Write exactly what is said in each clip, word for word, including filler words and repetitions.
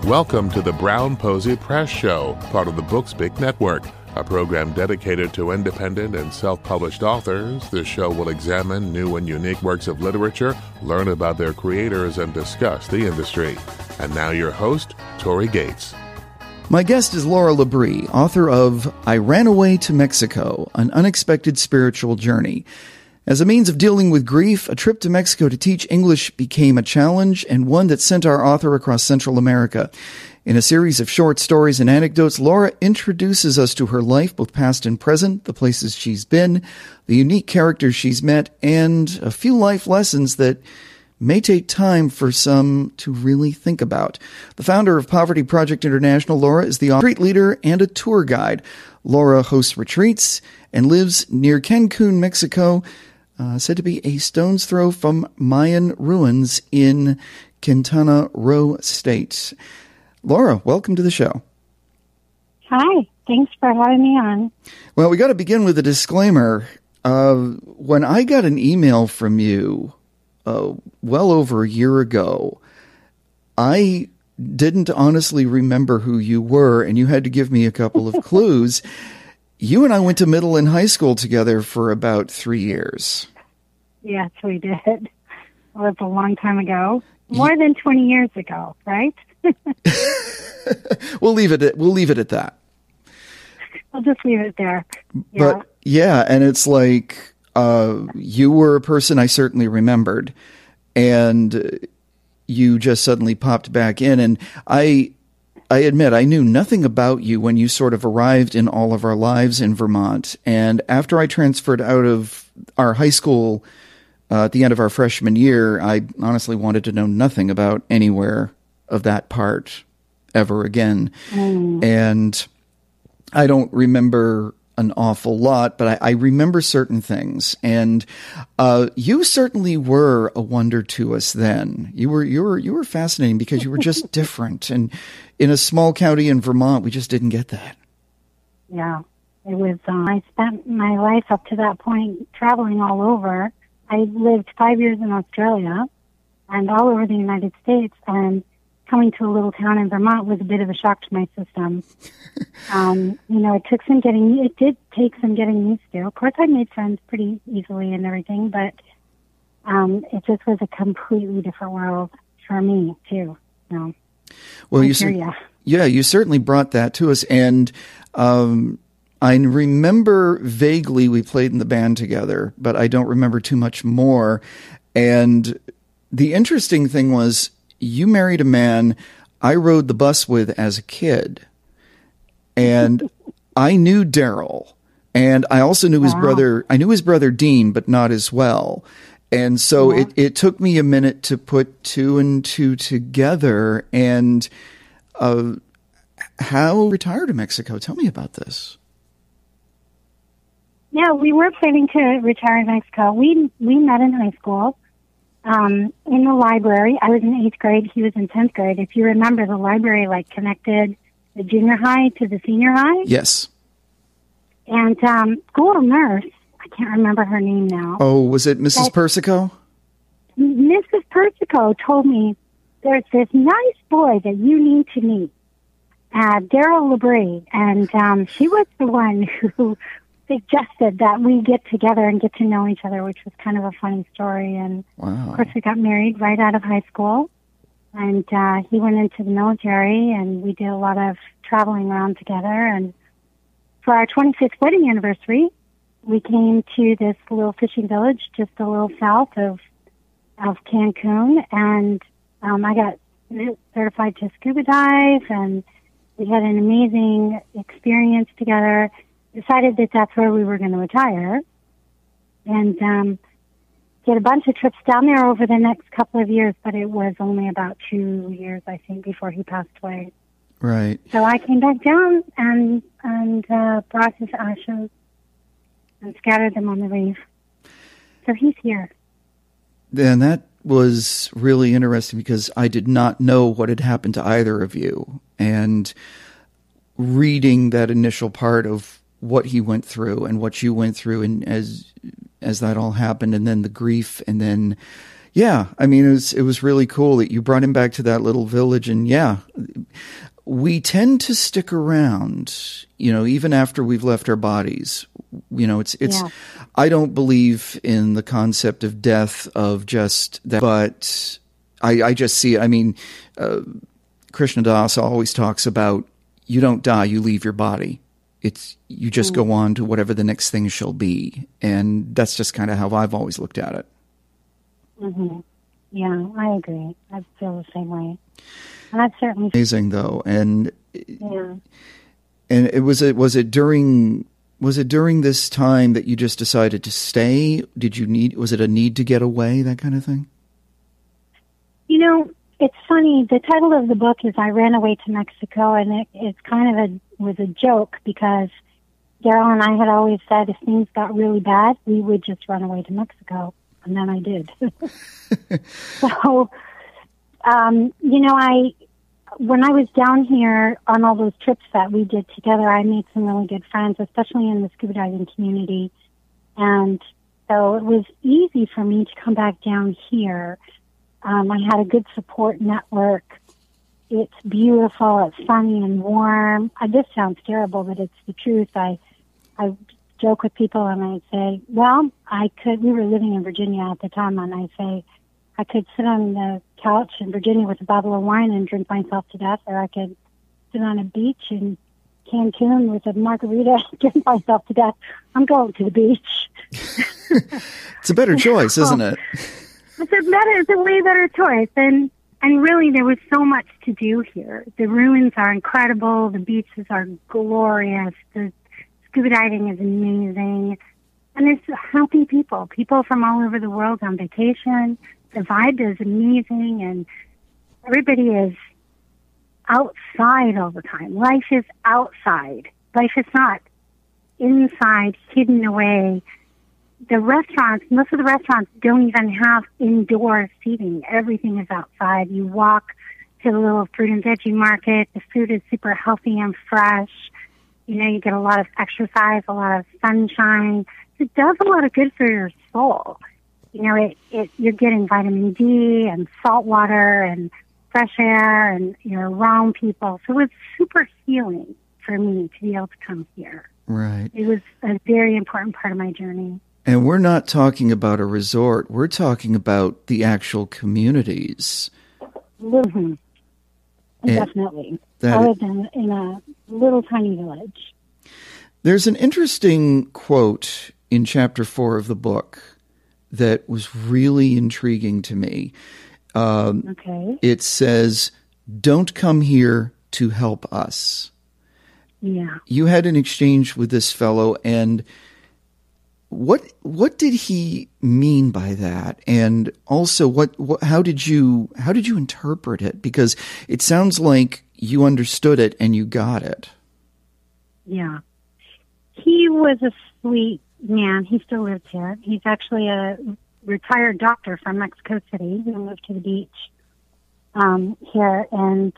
Welcome to the Brown Posey Press Show, part of the Bookspeak Network, a program dedicated to independent and self-published authors. This show will examine new and unique works of literature, learn about their creators, and discuss the industry. And now your host, Tori Gates. My guest is Laura Labrie, author of I Ran Away to Mexico, An Unexpected Spiritual Journey. As a means of dealing with grief, a trip to Mexico to teach English became a challenge and one that sent our author across Central America. In a series of short stories and anecdotes, Laura introduces us to her life, both past and present, the places she's been, the unique characters she's met, and a few life lessons that may take time for some to really think about. The founder of Poverty Project International, Laura is the street leader and a tour guide. Laura hosts retreats and lives near Cancun, Mexico, Uh, said to be a stone's throw from Mayan ruins in Quintana Roo State. Laura, welcome to the show. Hi, thanks for having me on. Well, we got to begin with a disclaimer. Uh, when I got an email from you uh, well over a year ago, I didn't honestly remember who you were, and you had to give me a couple of clues. You and I went to middle and high school together for about three years. Yes, we did. It was a long time ago. More than twenty years ago, right? we'll leave it at, we'll leave it at that. I'll just leave it there. Yeah. But yeah, and it's like uh, you were a person I certainly remembered, and you just suddenly popped back in, and I I admit, I knew nothing about you when you sort of arrived in all of our lives in Vermont. And after I transferred out of our high school uh, at the end of our freshman year, I honestly wanted to know nothing about anywhere of that part ever again. Mm. And I don't remember an awful lot, but I, I remember certain things. And uh, you certainly were a wonder to us then. You were you were you were fascinating because you were just different. And in a small county in Vermont, we just didn't get that. Yeah, it was. Uh, I spent my life up to that point traveling all over. I lived five years in Australia and all over the United States, and coming to a little town in Vermont was a bit of a shock to my system. um, you know, it took some getting, it did take some getting used to. Of course, I made friends pretty easily and everything, but um, it just was a completely different world for me, too. You know, well, you cer- you. yeah, you certainly brought that to us. And um, I remember vaguely we played in the band together, but I don't remember too much more. And the interesting thing was, you married a man I rode the bus with as a kid, and I knew Daryl, and I also knew his wow. brother. I knew his brother Dean, but not as well. And so yeah. it, it took me a minute to put two and two together. And uh, how retired to Mexico? Tell me about this. Yeah, we were planning to retire in Mexico. We we met in high school. Um, in the library. I was in eighth grade. He was in tenth grade. If you remember, the library like connected the junior high to the senior high. Yes. And um, school nurse, I can't remember her name now. Oh, was it Missus Persico? Missus Persico told me, there's this nice boy that you need to meet, uh, Daryl Labrie. And um, she was the one who suggested that we get together and get to know each other, which was kind of a funny story. And wow. of course, we got married right out of high school, and uh, he went into the military, and we did a lot of traveling around together. And for our twenty-fifth wedding anniversary, we came to this little fishing village just a little south of of Cancun, and um, I got certified to scuba dive, and we had an amazing experience together. Decided that that's where we were going to retire, and um, did a bunch of trips down there over the next couple of years, but it was only about two years, I think, before he passed away. Right. So I came back down and and uh, brought his ashes and scattered them on the reef. So he's here. And that was really interesting because I did not know what had happened to either of you. And reading that initial part of what he went through and what you went through, and as as that all happened, and then the grief, and then yeah, I mean it was it was really cool that you brought him back to that little village, and yeah, we tend to stick around, you know, even after we've left our bodies. You know, it's, it's, Yeah. I don't believe in the concept of death, of just that, but I, I just see, I mean, uh, Krishna Das always talks about, you don't die, you leave your body. It's, you just mm. go on to whatever the next thing shall be. And that's just kind of how I've always looked at it. Mm-hmm. Yeah, I agree. I feel the same way. And I've certainly amazing though. And, yeah. And it was it was it during was it during this time that you just decided to stay? Did you need was it a need to get away, that kind of thing? You know, it's funny. The title of the book is "I Ran Away to Mexico," and it, it's kind of a was a joke because Daryl and I had always said if things got really bad, we would just run away to Mexico, and then I did. so, um, you know, I. When I was down here on all those trips that we did together, I made some really good friends, especially in the scuba diving community. And so it was easy for me to come back down here. Um, I had a good support network. It's beautiful. It's sunny and warm. I, this sounds terrible, but it's the truth. I, I joke with people and I say, well, I could, we were living in Virginia at the time, and I say, I could sit on the couch in Virginia with a bottle of wine and drink myself to death, or I could sit on a beach in Cancun with a margarita and drink myself to death. I'm going to the beach. It's a better choice, isn't it? It's a better, it's a way better choice. And, and really, there was so much to do here. The ruins are incredible. The beaches are glorious. The scuba diving is amazing. And there's happy people, people from all over the world on vacation. The vibe is amazing, and everybody is outside all the time. Life is outside. Life is not inside, hidden away. The restaurants, most of the restaurants don't even have indoor seating. Everything is outside. You walk to the little fruit and veggie market. The food is super healthy and fresh. You know, you get a lot of exercise, a lot of sunshine. It does a lot of good for your soul. You know, it, it, you're getting vitamin D and salt water and fresh air, and you're around people. So it's super healing for me to be able to come here. Right. It was a very important part of my journey. And we're not talking about a resort. We're talking about the actual communities. Mm-hmm. Definitely. I lived in, in a little tiny village. There's an interesting quote in chapter four of the book that was really intriguing to me. Um, okay. It says, "Don't come here to help us." Yeah. You had an exchange with this fellow, and what what did he mean by that? And also, what, what how did you how did you interpret it? Because it sounds like you understood it and you got it. Yeah. He was a sweet man. He still lives here. He's actually a retired doctor from Mexico City who moved to the beach um, here. And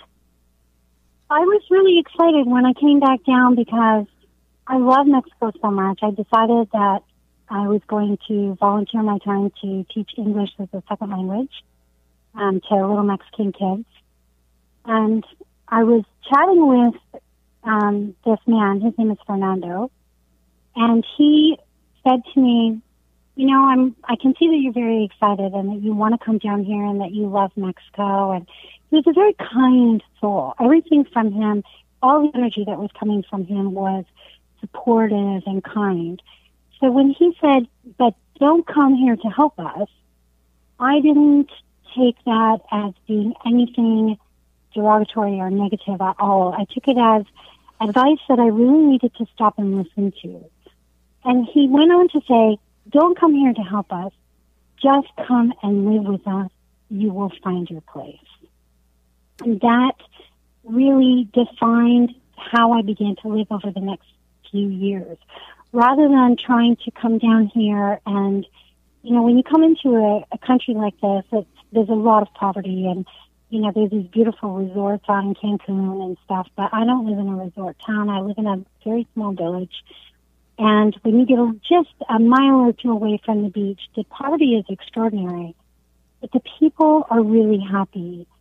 I was really excited when I came back down because I love Mexico so much. I decided that I was going to volunteer my time to teach English as a second language um, to little Mexican kids. And I was chatting with um, this man. His name is Fernando. And he said to me, you know, I'm, I can see that you're very excited and that you want to come down here and that you love Mexico. And he was a very kind soul. Everything from him, all the energy that was coming from him was supportive and kind. So when he said, but don't come here to help us, I didn't take that as being anything derogatory or negative at all. I took it as advice that I really needed to stop and listen to. And he went on to say, don't come here to help us. Just come and live with us. You will find your place. And that really defined how I began to live over the next few years. Rather than trying to come down here and, you know, when you come into a, a country like this, it's, there's a lot of poverty and, you know, there's these beautiful resorts out in Cancun and stuff, but I don't live in a resort town. I live in a very small village. And when you get just a mile or two away from the beach, the poverty is extraordinary. But the people are really happy.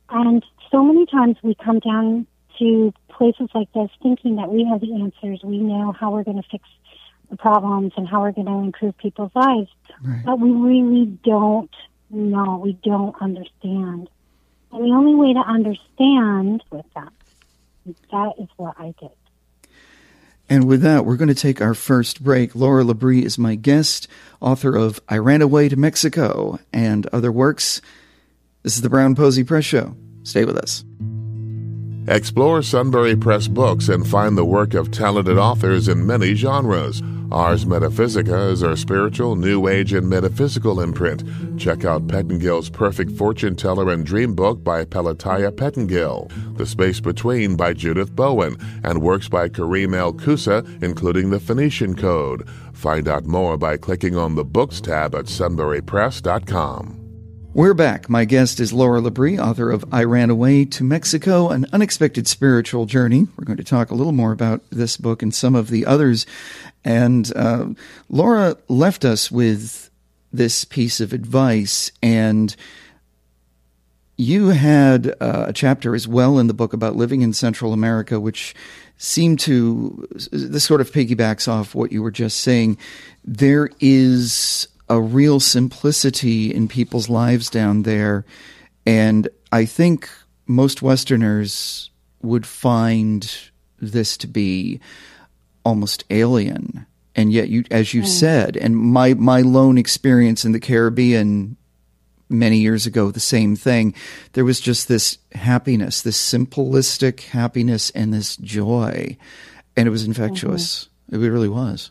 And so many times we come down to places like this thinking that we have the answers. We know how we're going to fix the problems and how we're going to improve people's lives. Right. But we really don't know. We don't understand. And the only way to understand with that, that is what I did. And with that, we're going to take our first break. Laura Labrie is my guest, author of I Ran Away to Mexico and other works. This is the Brown Posey Press Show. Stay with us. Explore Sunbury Press books and find the work of talented authors in many genres. Ars Metaphysica is our spiritual, new age, and metaphysical imprint. Check out Pettingill's Perfect Fortune Teller and Dream Book by Pelatiah Pettingill, The Space Between by Judith Bowen, and works by Kareem El Kousa, including The Phoenician Code. Find out more by clicking on the Books tab at sunbury press dot com. We're back. My guest is Laura Labrie, author of I Ran Away to Mexico, An Unexpected Spiritual Journey. We're going to talk a little more about this book and some of the others. And uh, Laura left us with this piece of advice, and you had uh, a chapter as well in the book about living in Central America, which seemed to, this sort of piggybacks off what you were just saying. There is a real simplicity in people's lives down there, and I think most Westerners would find this to be almost alien. And yet, you, as you mm. said, and my my lone experience in the Caribbean many years ago, the same thing. There was just this happiness, this simplistic happiness, and this joy, and it was infectious. Mm-hmm. It really was.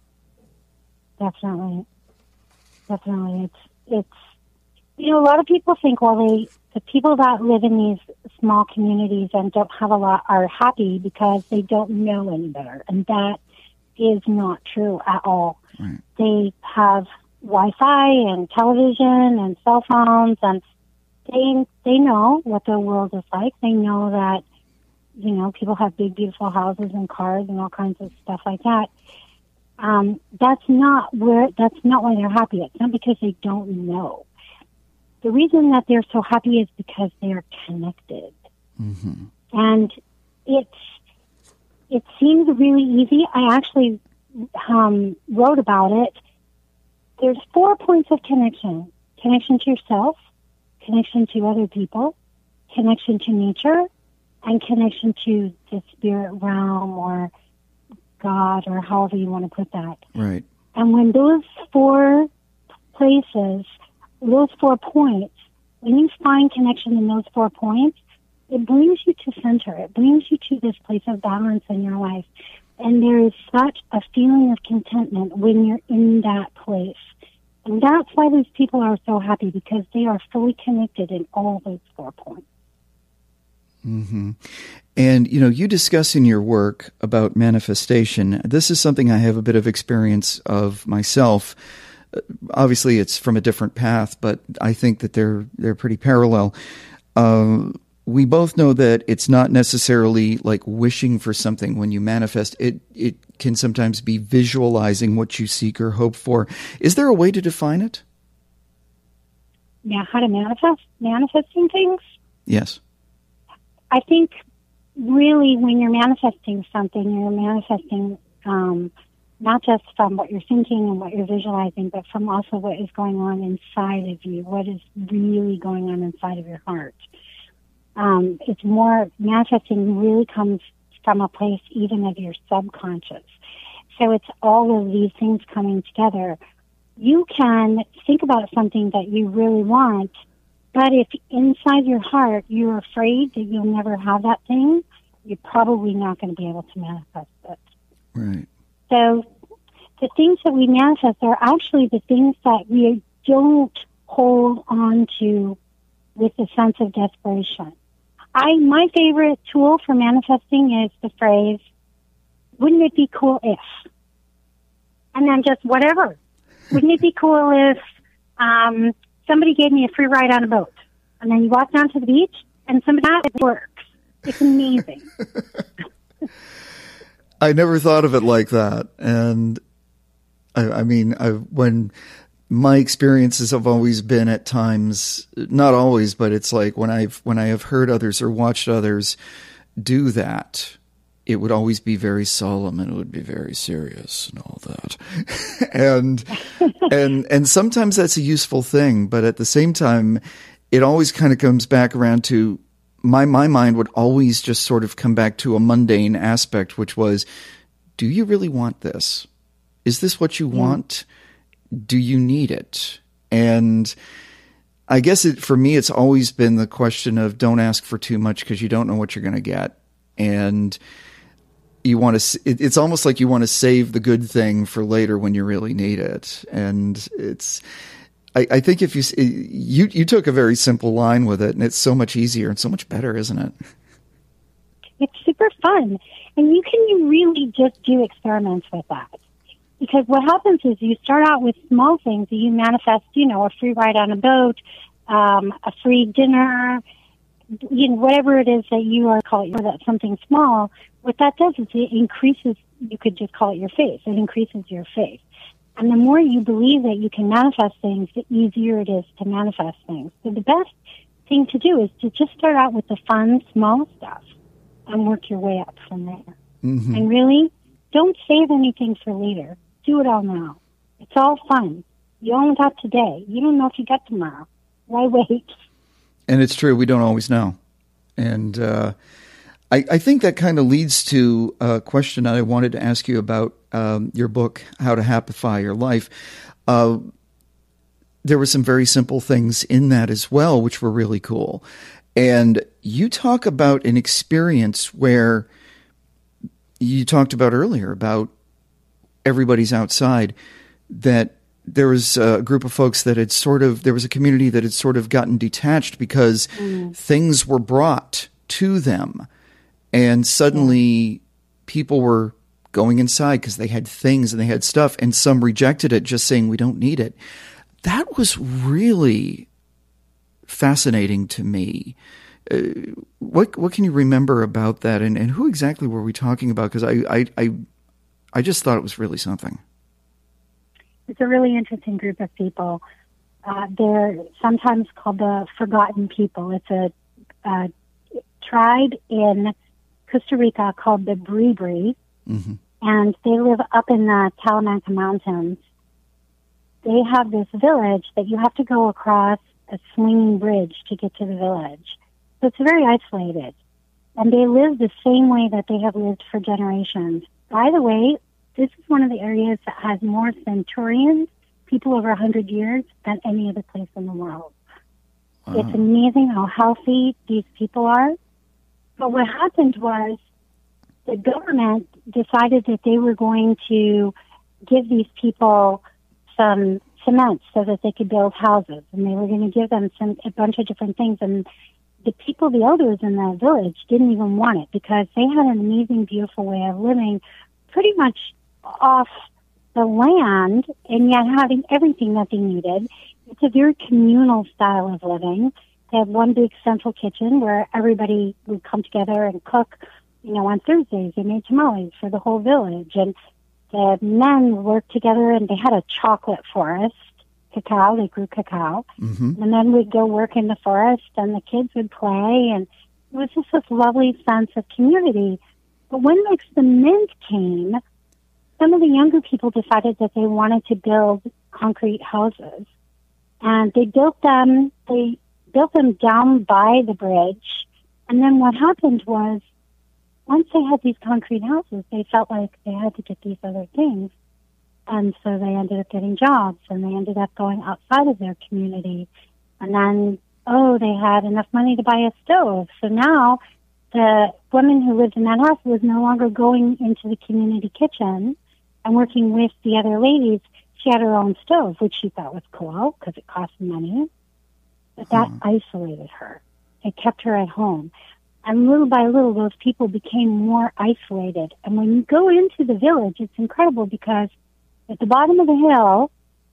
Definitely. Definitely. It's, it's, you know, a lot of people think, well, they, the people that live in these small communities and don't have a lot are happy because they don't know any better. And that is not true at all. Right. They have Wi-Fi and television and cell phones, and they, they know what the world is like. They know that, you know, people have big, beautiful houses and cars and all kinds of stuff like that. Um, that's not where, that's not why they're happy. It's not because they don't know. The reason that they're so happy is because they are connected. Mm-hmm. And it's, it seems really easy. I actually, um, wrote about it. There's four points of connection. Connection to yourself, connection to other people, connection to nature, and connection to the spirit realm or God, or however you want to put that. Right. And when those four places, those four points, when you find connection in those four points, it brings you to center. It brings you to this place of balance in your life. And there is such a feeling of contentment when you're in that place. And that's why these people are so happy, because they are fully connected in all those four points. Mm-hmm. And, you know, you discuss in your work about manifestation. This is something I have a bit of experience of myself. Uh, obviously, it's from a different path, but I think that they're they're pretty parallel. Uh, we both know that it's not necessarily like wishing for something when you manifest. It it can sometimes be visualizing what you seek or hope for. Is there a way to define it? Yeah, how to manifest manifesting things? Yes. I think really when you're manifesting something, you're manifesting um, not just from what you're thinking and what you're visualizing, but from also what is going on inside of you, what is really going on inside of your heart. Um, it's more, manifesting really comes from a place even of your subconscious. So it's all of these things coming together. You can think about something that you really want, but if inside your heart you're afraid that you'll never have that thing, you're probably not going to be able to manifest it. Right. So the things that we manifest are actually the things that we don't hold on to with a sense of desperation. I my favorite tool for manifesting is the phrase, wouldn't it be cool if? And then just whatever. Wouldn't it be cool if um, somebody gave me a free ride on a boat? And then you walk down to the beach, and somebody, it works. It's amazing. I never thought of it like that. And I, I mean, I, when my experiences have always been at times, not always, but it's like when I've when I have heard others or watched others do that, it would always be very solemn and it would be very serious and all that. and and and sometimes that's a useful thing, but at the same time, it always kind of comes back around to my my mind would always just sort of come back to a mundane aspect, which was, do you really want this? Is this what you yeah. want? Do you need it? And I guess it, for me, it's always been the question of don't ask for too much because you don't know what you're going to get. And you want to, it, it's almost like you want to save the good thing for later when you really need it. And it's, I, I think if you, you, you took a very simple line with it and it's so much easier and so much better, isn't it? It's super fun. And you can really just do experiments with that. Because what happens is you start out with small things that you manifest, you know, a free ride on a boat, um, a free dinner, you know, whatever it is that you are calling it, that's something small. What that does is it increases, you could just call it your faith. It increases your faith. And the more you believe that you can manifest things, the easier it is to manifest things. So the best thing to do is to just start out with the fun, small stuff and work your way up from there. Mm-hmm. And really, don't save anything for later. Do it all now. It's all fun. You only got today. You don't know if you got tomorrow. Why wait? And it's true. We don't always know. And uh, I, I think that kind of leads to a question I wanted to ask you about um, your book, How to Happify Your Life. Uh, there were some very simple things in that as well, which were really cool. And you talk about an experience where you talked about earlier about everybody's outside, that there was a group of folks that had sort of, there was a community that had sort of gotten detached because mm. things were brought to them. And suddenly yeah. people were going inside because they had things and they had stuff, and some rejected it just saying, we don't need it. That was really fascinating to me. Uh, what what can you remember about that? And, and who exactly were we talking about? Because I, I, I I just thought it was really something. It's a really interesting group of people. Uh, they're sometimes called the Forgotten People. It's a, a tribe in Costa Rica called the Bribri, mm-hmm. and they live up in the Talamanca Mountains. They have this village that you have to go across a swinging bridge to get to the village. So it's very isolated. And they live the same way that they have lived for generations. By the way, this is one of the areas that has more centurions, people over one hundred years, than any other place in the world. Wow. It's amazing how healthy these people are. But what happened was the government decided that they were going to give these people some cement so that they could build houses. And they were going to give them some a bunch of different things. And the people, the elders in the village, didn't even want it because they had an amazing, beautiful way of living pretty much off the land and yet having everything that they needed. It's a very communal style of living. They have one big central kitchen where everybody would come together and cook. You know, on Thursdays they made tamales for the whole village, and the men worked together and they had a chocolate forest, cacao, they grew cacao. Mm-hmm. The men would go work in the forest and the kids would play, and it was just this lovely sense of community. But when the cement came, some of the younger people decided that they wanted to build concrete houses. And they built them, they built them down by the bridge. And then what happened was, once they had these concrete houses, they felt like they had to get these other things. And so they ended up getting jobs, and they ended up going outside of their community. And then, oh, they had enough money to buy a stove. So now the woman who lived in that house was no longer going into the community kitchen and working with the other ladies. She had her own stove, which she thought was cool because it cost money. But that hmm. isolated her. It kept her at home. And little by little, those people became more isolated. And when you go into the village, it's incredible because at the bottom of the hill,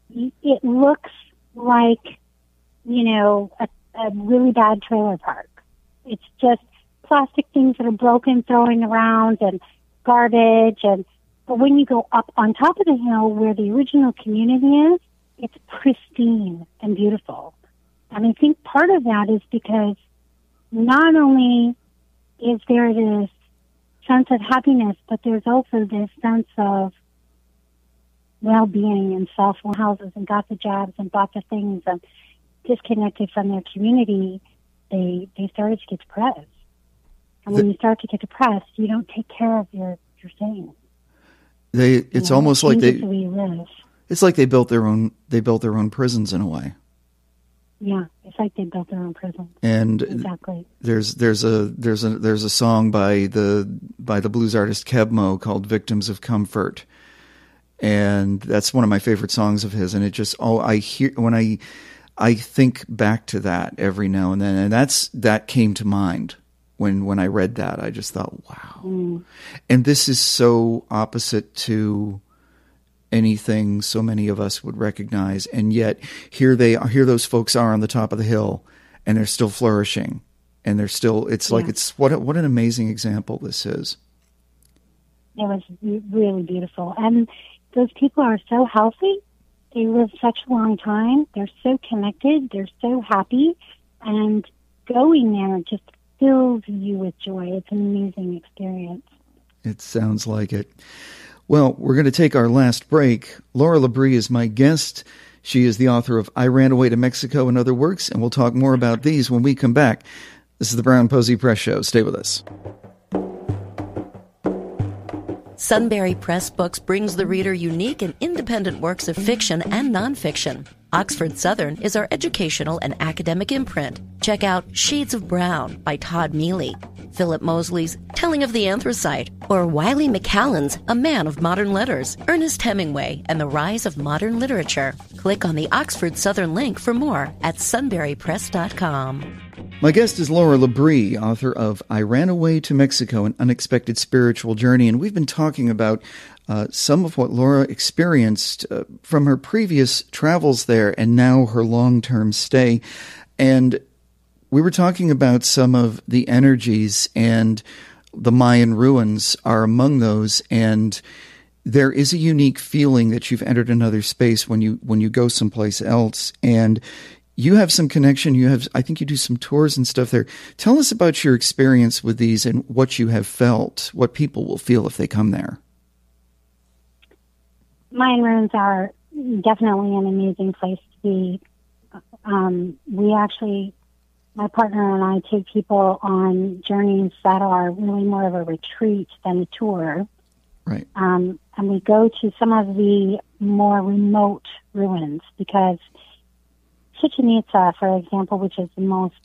it looks like, you know, a, a really bad trailer park. It's just plastic things that are broken, throwing around, and garbage. And but when you go up on top of the hill where the original community is, it's pristine and beautiful. And I think part of that is because not only is there this sense of happiness, but there's also this sense of well-being and self-houses and got the jobs and bought the things and disconnected from their community, they they started to get depressed. And when the, you start to get depressed, you don't take care of your, your things. They it's you know, almost it like they the way you live. It's like they built their own they built their own prisons in a way. Yeah, it's like they built their own prisons. And exactly. There's there's a there's a there's a song by the by the blues artist Kebmo called "Victims of Comfort," and that's one of my favorite songs of his. And it just oh I hear when I I think back to that every now and then, and that's that came to mind when when I read that. I just thought, wow, mm. and this is so opposite to anything so many of us would recognize, and yet here they are, here those folks are on the top of the hill, and they're still flourishing, and they're still. It's yeah. like it's what a, what an amazing example this is. It was really beautiful, and those people are so healthy. They live such a long time. They're so connected. They're so happy, and going there just fills you with joy. It's an amazing experience. It sounds like it. Well, we're going to take our last break. Laura Labrie is my guest. She is the author of I Ran Away to Mexico and Other Works, and we'll talk more about these when we come back. This is the Brown Posey Press Show. Stay with us. Sunbury Press Books brings the reader unique and independent works of fiction and nonfiction. Oxford Southern is our educational and academic imprint. Check out Shades of Brown by Todd Neely, Philip Mosley's Telling of the Anthracite, or Wiley McCallan's A Man of Modern Letters, Ernest Hemingway and the Rise of Modern Literature. Click on the Oxford Southern link for more at sunbury press dot com. My guest is Laura Labrie, author of I Ran Away to Mexico, An Unexpected Spiritual Journey, and we've been talking about uh, some of what Laura experienced uh, from her previous travels there and now her long-term stay. And we were talking about some of the energies, and the Mayan ruins are among those, and there is a unique feeling that you've entered another space when you when you go someplace else, and you have some connection. You have, I think you do some tours and stuff there. Tell us about your experience with these and what you have felt, what people will feel if they come there. Mayan ruins are definitely an amazing place to be. Um, we actually, my partner and I take people on journeys that are really more of a retreat than a tour. Right. Um, and we go to some of the more remote ruins because Chichen Itza, for example, which is the most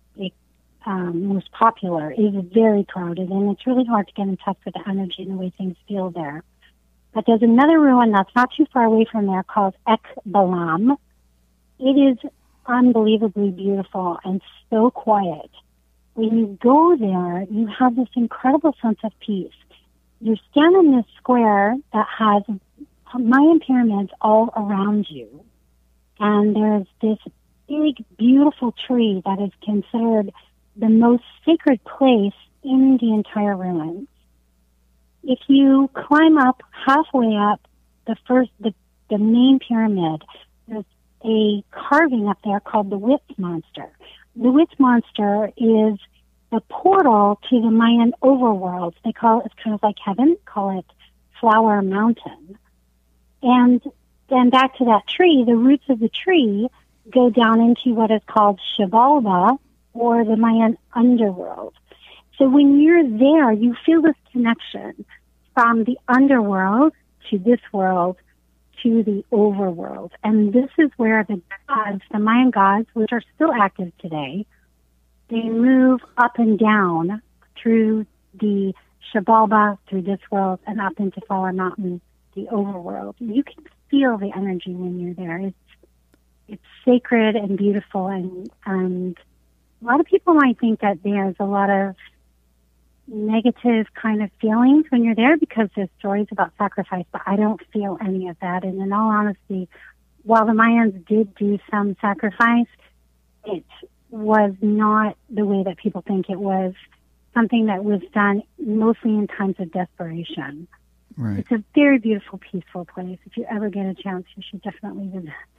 um, most popular, is very crowded, and it's really hard to get in touch with the energy and the way things feel there. But there's another ruin that's not too far away from there called Ekbalam. It is unbelievably beautiful and so quiet. When you go there, you have this incredible sense of peace. You stand in this square that has Mayan pyramids all around you. And there's this big, beautiful tree that is considered the most sacred place in the entire ruins. If you climb up halfway up the first, the, the main pyramid, there's a carving up there called the Witz Monster. The Witz Monster is the portal to the Mayan overworld. They call it, it's kind of like heaven, call it Flower Mountain. And then back to that tree, the roots of the tree go down into what is called Xibalba, or the Mayan underworld. So when you're there, you feel this connection from the underworld to this world to the overworld. And this is where the gods, the Mayan gods, which are still active today, they move up and down through the Xibalba, through this world, and up into Flower Mountain, the overworld. You can feel the energy when you're there. It's it's sacred and beautiful, and and a lot of people might think that there's a lot of negative kind of feelings when you're there because there's stories about sacrifice, but I don't feel any of that. And in all honesty, while the Mayans did do some sacrifice, it was not the way that people think it was. Something that was done mostly in times of desperation. Right. It's a very beautiful, peaceful place. If you ever get a chance, you should definitely visit.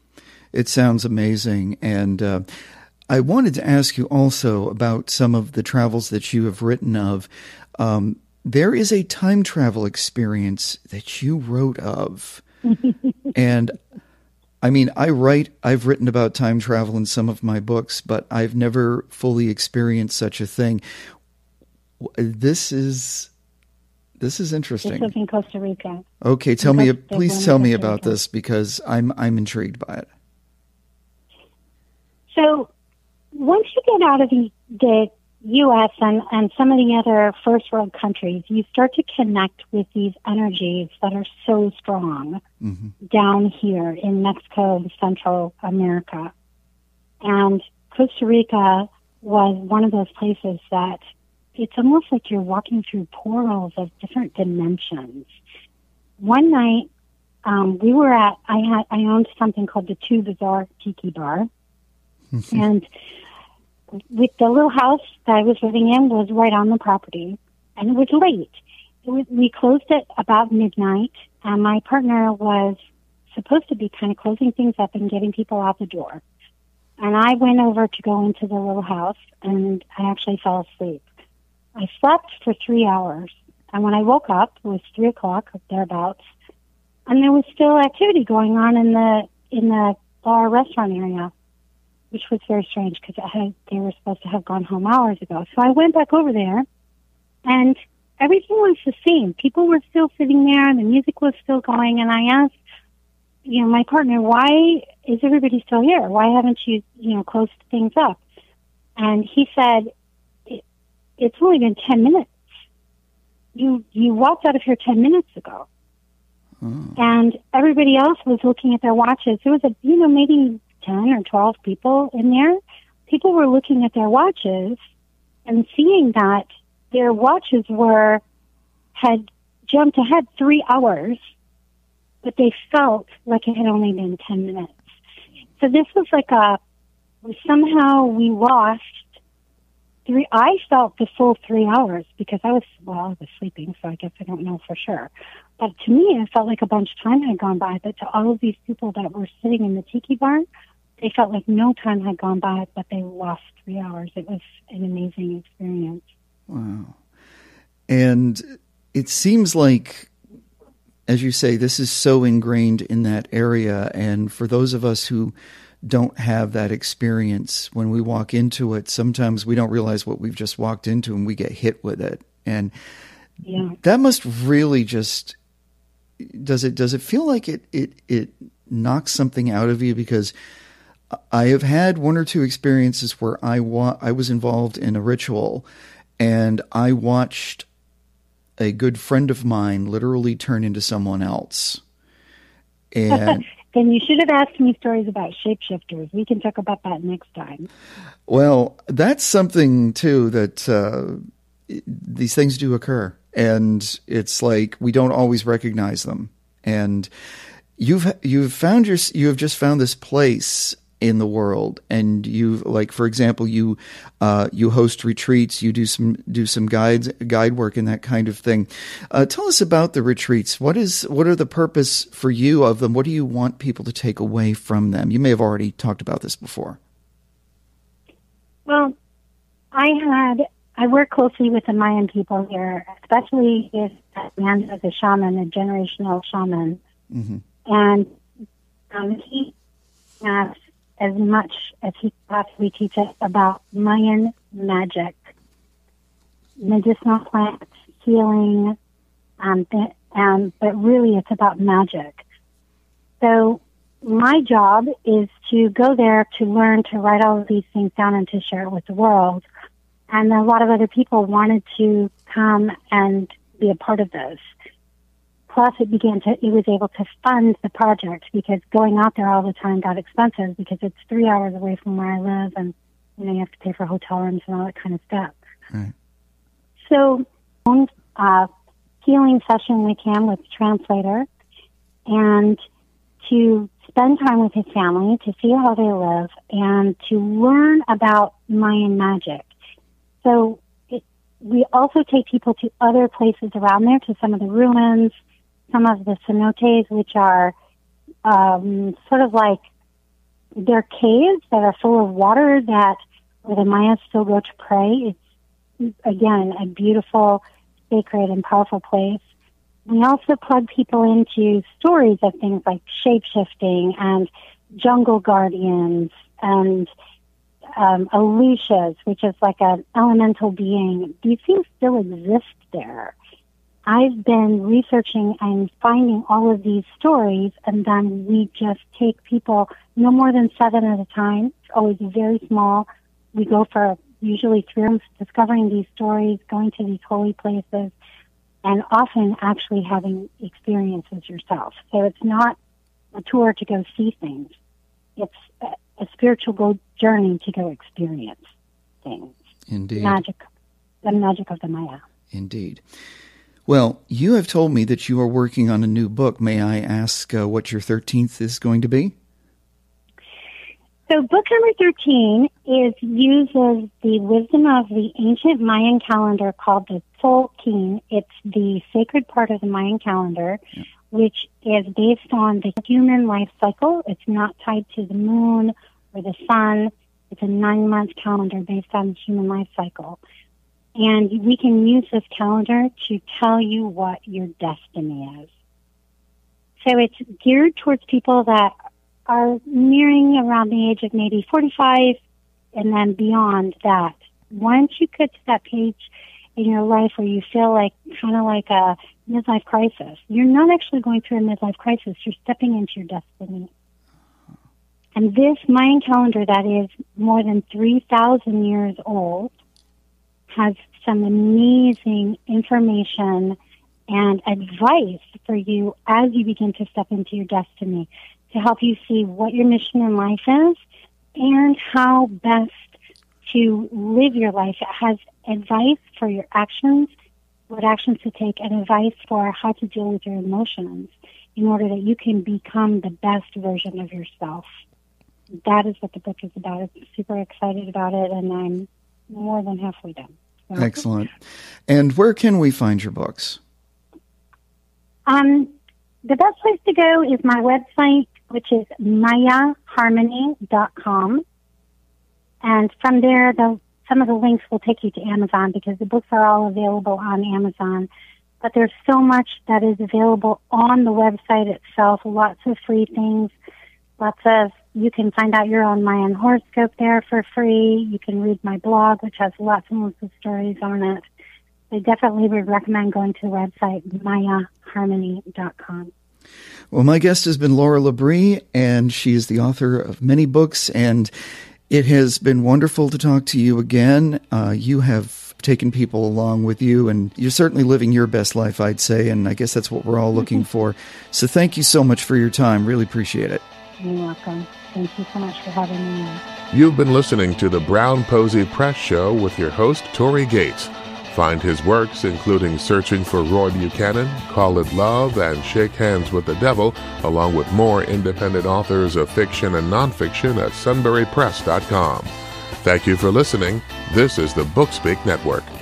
It sounds amazing. And uh, I wanted to ask you also about some of the travels that you have written of. Um, there is a time travel experience that you wrote of. And I mean, I write, I've written about time travel in some of my books, but I've never fully experienced such a thing. This is, this is interesting. This was in Costa Rica. Okay, tell in me, Costa, please tell me Costa about Rica. this, because I'm, I'm intrigued by it. So once you get out of the, the U S and, and some of the other first world countries, you start to connect with these energies that are so strong mm-hmm. down here in Mexico, Central America. And Costa Rica was one of those places that it's almost like you're walking through portals of different dimensions. One night, um, we were at, I had, I owned something called the Two Bazaar Tiki Bar. And with the little house that I was living in was right on the property, and it was late. It was, we closed at about midnight, and my partner was supposed to be kind of closing things up and getting people out the door. And I went over to go into the little house, and I actually fell asleep. I slept for three hours, and when I woke up, it was three o'clock, thereabouts, and there was still activity going on in the in the bar restaurant area, which was very strange because they were supposed to have gone home hours ago. So I went back over there, and everything was the same. People were still sitting there, and the music was still going, and I asked, you know, my partner, why is everybody still here? Why haven't you, you know, closed things up? And he said, it, it's only been ten minutes. You, you walked out of here ten minutes ago. Mm. And everybody else was looking at their watches. There was a, you know, maybe ten or twelve people in there. People were looking at their watches and seeing that their watches were, had jumped ahead three hours, but they felt like it had only been ten minutes. So this was like a, somehow we lost three, I felt the full three hours because I was, well, I was sleeping, so I guess I don't know for sure. But to me, it felt like a bunch of time had gone by, but to all of these people that were sitting in the tiki bar, they felt like no time had gone by, but they lost three hours. It was an amazing experience. Wow. And it seems like, as you say, this is so ingrained in that area. And for those of us who don't have that experience, when we walk into it, sometimes we don't realize what we've just walked into and we get hit with it. And yeah. that must really just, does it, does it feel like it, it, it knocks something out of you? Because I have had one or two experiences where I wa- I was involved in a ritual, and I watched a good friend of mine literally turn into someone else. And then you should have asked me stories about shapeshifters. We can talk about that next time. Well, that's something too that uh, these things do occur, and it's like we don't always recognize them. And you've you've found your you have just found this place in the world, and you, like, for example, you uh, you host retreats, you do some do some guides guide work and that kind of thing. Uh, tell us about the retreats. What is what are the purpose for you of them? What do you want people to take away from them? You may have already talked about this before. Well, I had I work closely with the Mayan people here, especially with a man who's a shaman, a generational shaman, mm-hmm. and um, he has as much as he possibly teaches about Mayan magic, medicinal plants, healing, um, and but really it's about magic. So my job is to go there to learn to write all of these things down and to share it with the world. And a lot of other people wanted to come and be a part of this. Plus, it began to, it was able to fund the project because going out there all the time got expensive because it's three hours away from where I live, and, you know, you have to pay for hotel rooms and all that kind of stuff. Right. So, uh, healing session with him with the translator, and to spend time with his family, to see how they live, and to learn about Mayan magic. So, it, we also take people to other places around there, to some of the ruins, some of the cenotes, which are um, sort of like They're caves that are full of water that where the Mayas still go to pray. It's, again, a beautiful, sacred, and powerful place. We also plug people into stories of things like shape-shifting and jungle guardians and um, Alutias, which is like an elemental being. These things still exist there. I've been researching and finding all of these stories, and then we just take people no more than seven at a time. It's always very small. We go for usually three months discovering these stories, going to these holy places, and often actually having experiences yourself. So it's not a tour to go see things. It's a, a spiritual go journey to go experience things. Indeed. Magic, the magic of the Maya. Indeed. Well, you have told me that you are working on a new book. May I ask uh, what your thirteenth is going to be? So book number thirteen is uses the wisdom of the ancient Mayan calendar called the Tzolk'in. It's the sacred part of the Mayan calendar, yeah. which is based on the human life cycle. It's not tied to the moon or the sun. It's a nine-month calendar based on the human life cycle. And we can use this calendar to tell you what your destiny is. So it's geared towards people that are nearing around the age of maybe forty-five and then beyond that. Once you get to that page in your life where you feel like kind of like a midlife crisis, you're not actually going through a midlife crisis. You're stepping into your destiny. And this Mayan calendar that is more than three thousand years old has some amazing information and advice for you as you begin to step into your destiny to help you see what your mission in life is and how best to live your life. It has advice for your actions, what actions to take, and advice for how to deal with your emotions in order that you can become the best version of yourself. That is what the book is about. I'm super excited about it, and I'm more than halfway done. So. Excellent. And where can we find your books? Um, the best place to go is my website, which is maya harmony dot com. And from there, the, some of the links will take you to Amazon because the books are all available on Amazon. But there's so much that is available on the website itself, lots of free things, lots of, you can find out your own Mayan horoscope there for free. You can read my blog, which has lots and lots of stories on it. I definitely would recommend going to the website, maya harmony dot com. Well, my guest has been Laura Labrie, and she is the author of many books, and it has been wonderful to talk to you again. Uh, you have taken people along with you, and you're certainly living your best life, I'd say, and I guess that's what we're all looking for. So thank you so much for your time. Really appreciate it. You're welcome. Thank you so much for having me on. You've been listening to the Brown Posey Press Show with your host, Tori Gates. Find his works, including Searching for Roy Buchanan, Call It Love, and Shake Hands with the Devil, along with more independent authors of fiction and nonfiction at sunbury press dot com. Thank you for listening. This is the BookSpeak Network.